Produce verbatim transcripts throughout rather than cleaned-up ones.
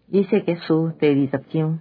以西结书第二十章。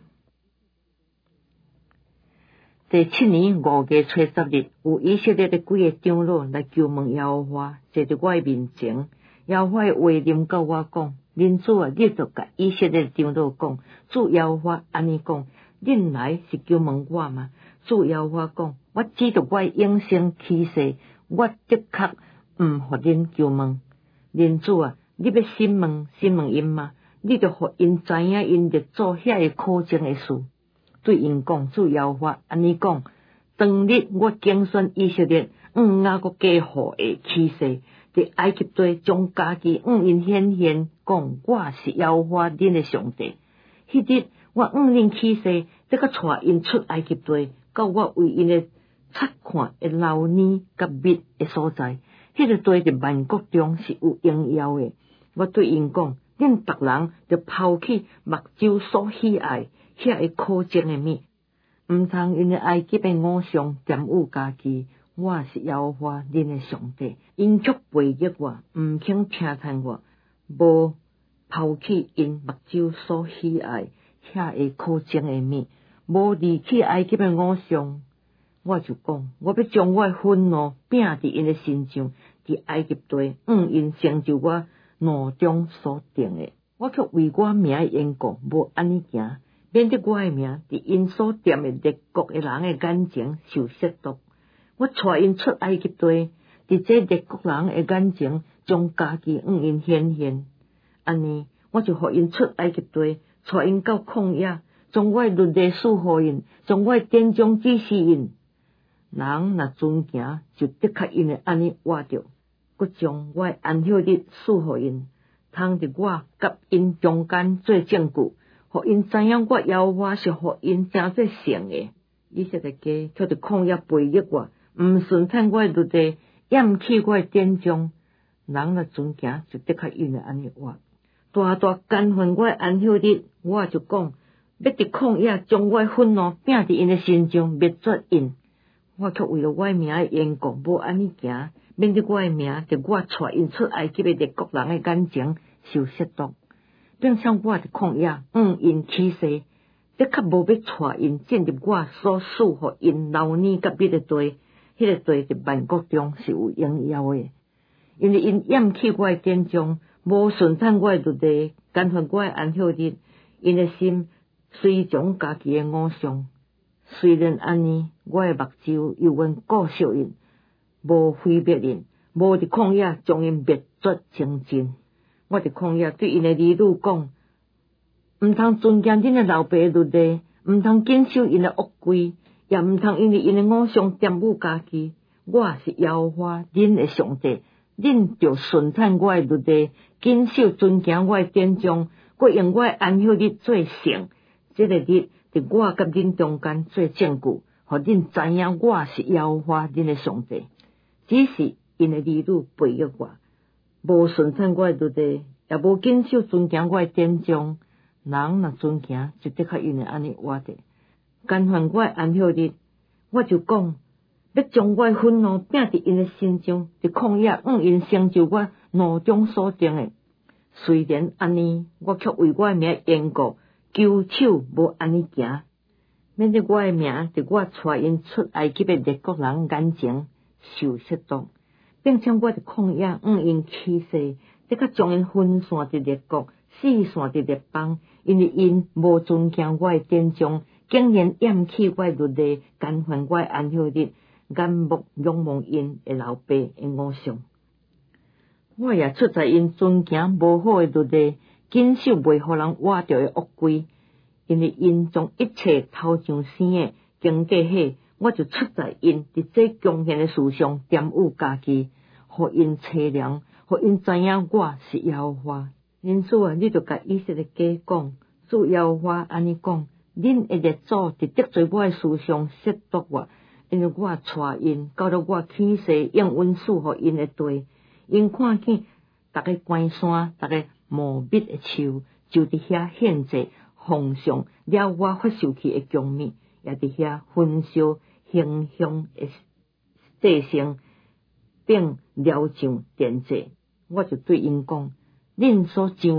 第七年五月初十日，有以色列的几个长老来求问耶和华，坐伫我的面前。耶和华的话临到我讲：恁主啊，你著甲以色列的长老讲，主耶和华安尼讲：恁来是求问我吗？主耶和华讲：我指着我的永生起誓，我的确毋互恁求问。恁主啊，你要审问审问因吗？你著互因知影因伫做遐个可憎的事。对因讲，主耶和华安尼讲：当日我竞选以色列，向雅各家户的起誓，伫埃及地将家己向因显现，讲我是耶和华恁的上帝。迄日我向恁起誓，即个带因出埃及地，到我为因的察看的流年甲蜜的所在。迄、那个地伫万国中是有荣耀的。我对因讲：恁逐人着抛弃目睭所喜爱遐个可憎的物，毋通因为埃及的偶像玷污家己。我是耶和华恁的上帝，因却背逆我，毋肯听从我，无抛弃因目睭所喜爱遐个可憎的物，无离弃埃及的偶像。我就讲，我要将我的愤怒摒伫因的身上，伫埃及地向因成就我怒中所定的。我却为我名的缘故，无安尼行，免得我的名伫因所踮的列国的人的眼前受亵渎。我带因出埃及地，伫这列国人的眼前，将家己向因显现。安尼，我就互因出埃及地，带因到旷野，将我的律例赐予因，将我的典章指示因。人若遵行，就的确因会安尼活着。佮将我的安息日赐予因，通伫我甲因中间做证据，互因知影我耶和华是互因诚做圣的。以色列家却伫旷野背逆我，毋顺从我的律例，厌弃我的典章。人若遵行，就的确因会安尼活。大大干犯我的安息日，我就讲，要伫旷野将我的愤怒摒伫因的身上，灭绝因。我却为了我的名的缘故，无安尼行，免得我的名伫我带因出埃及的列国人的眼前受亵渎，并且我伫旷野向因起誓，的确无要带因进入我所赐予因流年甲蜜的地。迄、那个地伫万国中是有荣耀的，因为因厌弃我的典章，无顺从我的律例，干犯我的安息日，因的心随从家己的偶像。虽然安尼，我的目睭犹原顾惜因，无毁灭因，无伫旷野将因灭绝清尽。我伫旷野对因的儿女讲，毋通尊敬恁的老爸的律例，毋通谨守因的恶规，也毋通因为因的偶像玷污家己。我是耶和华恁的上帝，恁着顺从我的律例，谨守尊敬我的典章，佮用我的安息日做圣。这个日伫我甲恁中间做证据，互恁知影我是耶和华恁的上帝。只是因的儿女背逆我，无顺从我的律例，也无谨守尊敬我的典章。人若遵行，就的确因会安尼活着。干犯我的安息日，我就讲，要将我的愤怒摒伫因的身上，伫旷野向因成就我怒中所定的。虽然安尼，我却为我的名的缘故，求手无安尼行，免得我的名伫我带因出埃及的列国人眼前受亵渎，并且我伫旷野向因起誓，即刻将因分散伫列国，四散伫列邦，因为因无遵行我的典章，竟然厌弃我的律例，干犯我的安息日，眼目仰望因的老爸的偶像。我也出在因遵行无好的律例，谨守袂互人活着的恶规，因为因将一切头上生的经过迄，我就出在因伫这强悍的事上玷污家己，互因凄凉，互因知影我是耶和华。因此啊，你著甲以色列家讲，主耶和华安尼讲：恁的列祖伫得罪我的事上亵渎我，因为我带因到了我起誓应允赐予因的地。因看见逐个关山，逐个茂密的树，就伫遐献祭，奉上了我发受去的供物，也伫遐焚烧馨香的祭牲，并疗上奠祭。我就对因讲：恁所上的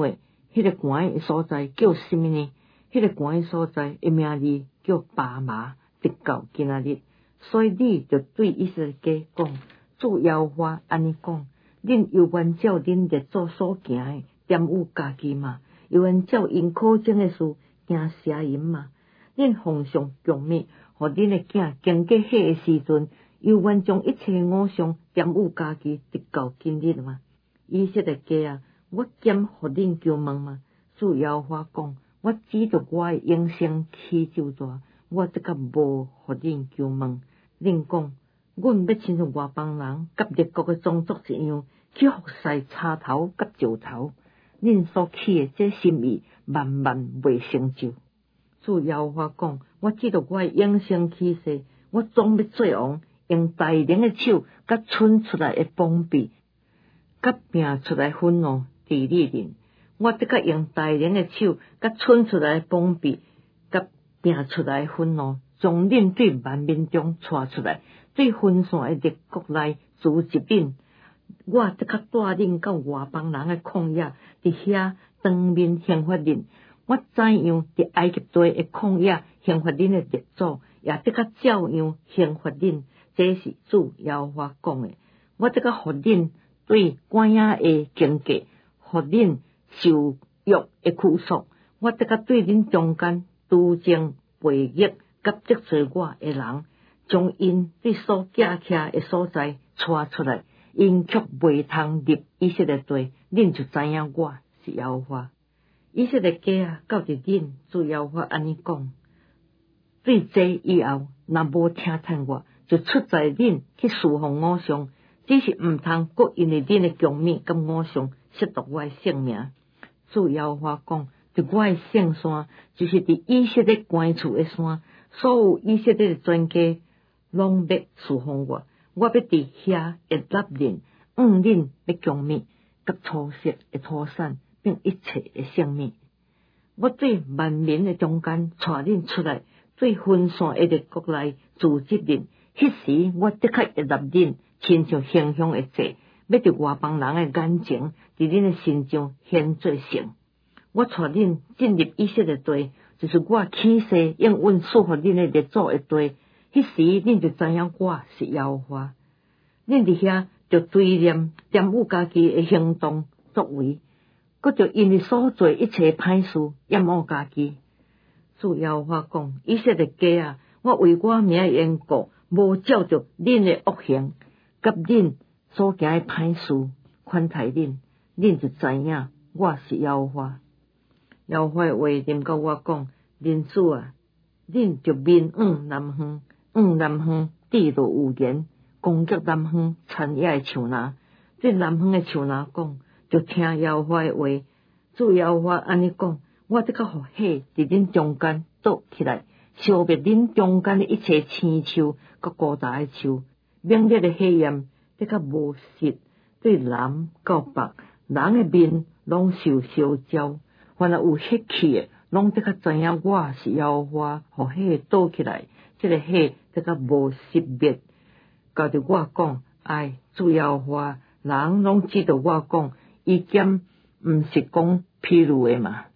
迄个寒的所在叫什么呢？迄个寒的所在的名字叫巴麻，直到今仔日。所以你就对以色列家讲，主耶和华安尼讲：恁又愿照恁列祖所行的玷污家己嘛？又愿照因口中的事行邪淫嘛？恁奉上供物，互恁的囝经过迄个时阵，又愿将一切偶像玷污家己，直到今日嘛？以色列家啊，我兼互恁求问嘛？主耶和华讲：我指着我的永生起咒詛，我这个无互恁求问。恁讲，阮要亲像外邦人甲列国的种族一样，去服侍插头甲石头。恁所起的这心意，万万未成就。主耶和华讲：我指着我的永生起誓，我总要做王，用大能的手，甲伸出来的膀臂，甲拼出来愤怒治理恁。我得甲用大能的手，甲伸出来的膀臂，甲拼出来的愤怒，将恁对万民中带出来，对分散的列国内组织恁。我得甲带恁到外邦人的旷野，伫遐当面刑罚恁。我怎样伫埃及地的旷野刑罚恁的列祖，也得甲照样刑罚恁。这是主耶和华讲的。我得甲互恁对官野的警戒，互恁受辱的苦束。我得甲对恁中间督正背逆甲得罪我的人，将因对所架徛的所在带出来，因却未通入以色列地，恁就知影我是耶和华。以色列家啊，到伫恁主耶和华安尼讲，对这以后，若无听趁我，就出在恁去侍奉偶像，只是毋通搁因为恁的供物甲偶像亵渎我的性命。主耶和华讲，伫我的圣山，就是伫以色列关厝的山，所有以色列的全家拢要侍奉我，我要伫遐会立恁，用恁的供物甲初熟的土产，并一切的性命。我对万民的中间带恁出来，对分散的列国内组织恁。迄时我的确会立恁，亲像馨香的祭，要伫外邦人的眼前，伫恁的心上显做圣。我带恁进入以色列地，就是我起誓应允赐予恁的列祖的地。迄时恁就知影我是耶和华。恁伫遐就追念玷污家己的行动作为，佮就因为所做一切歹事厌恶家己。主耶和华讲：以色列家啊，我为我名的缘故，无照着恁的恶行，甲恁所行的歹事款待恁，恁就知影我是耶和华。耶和华的话临到我讲：人子啊，恁就面往南方，往南方地路有言，攻击南方田野的树林，对南方的树林讲，就听耶和华的话。主耶和华安尼讲：我得甲互火伫恁中间倒起来，烧灭恁中间的一切青树甲古大的树，猛烈的火焰得甲无实，对南到北，人的面拢受烧焦。凡有血气的，拢得甲知影我是耶和华，互火倒起来，这个火得甲无熄灭。交着我讲，哎，主耶和华，人拢知道我讲，伊兼毋是讲披露的嘛。